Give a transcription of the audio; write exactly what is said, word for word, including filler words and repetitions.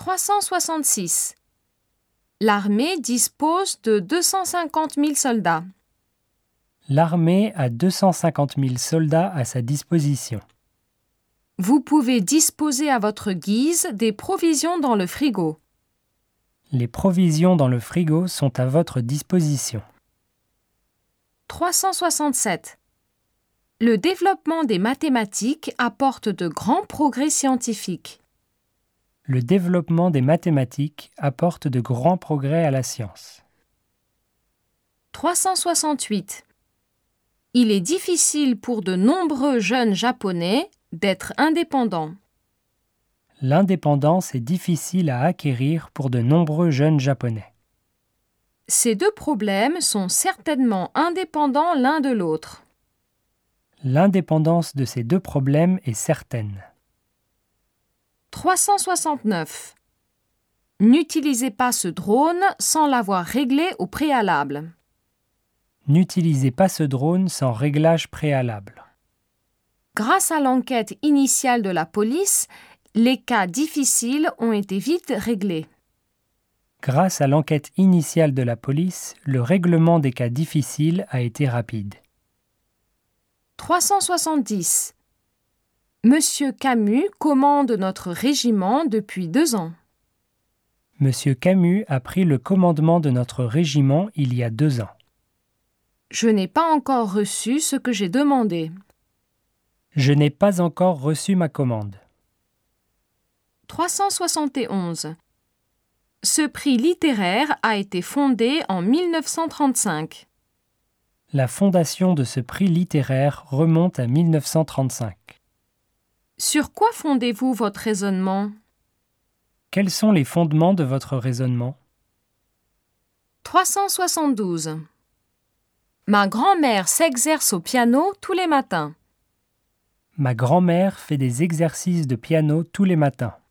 trois cent soixante-six. L'armée dispose de deux cent cinquante mille soldats. L'armée a deux cent cinquante mille soldats à sa disposition. Vous pouvez disposer à votre guise des provisions dans le frigo. Les provisions dans le frigo sont à votre disposition. trois cent soixante-sept. Le développement des mathématiques apporte de grands progrès scientifiques. Le développement des mathématiques apporte de grands progrès à la science. trois cent soixante-huit. Il est difficile pour de nombreux jeunes Japonais d'être indépendants. L'indépendance est difficile à acquérir pour de nombreux jeunes Japonais. Ces deux problèmes sont certainement indépendants l'un de l'autre. L'indépendance de ces deux problèmes est certaine. trois cent soixante-neuf. N'utilisez pas ce drone sans l'avoir réglé au préalable. N'utilisez pas ce drone sans réglage préalable. Grâce à l'enquête initiale de la police, les cas difficiles ont été vite réglés. Grâce à l'enquête initiale de la police, le règlement des cas difficiles a été rapide. trois cent soixante-dix. Monsieur Camus commande notre régiment depuis deux ans. Monsieur Camus a pris le commandement de notre régiment il y a deux ans. Je n'ai pas encore reçu ce que j'ai demandé. Je n'ai pas encore reçu ma commande. trois cent soixante et onze. Ce prix littéraire a été fondé en mille neuf cent trente-cinq. La fondation de ce prix littéraire remonte à mille neuf cent trente-cinq. Sur quoi fondez-vous votre raisonnement? Quels sont les fondements de votre raisonnement? trois cent soixante-douze. Ma grand-mère s'exerce au piano tous les matins. Ma grand-mère fait des exercices de piano tous les matins.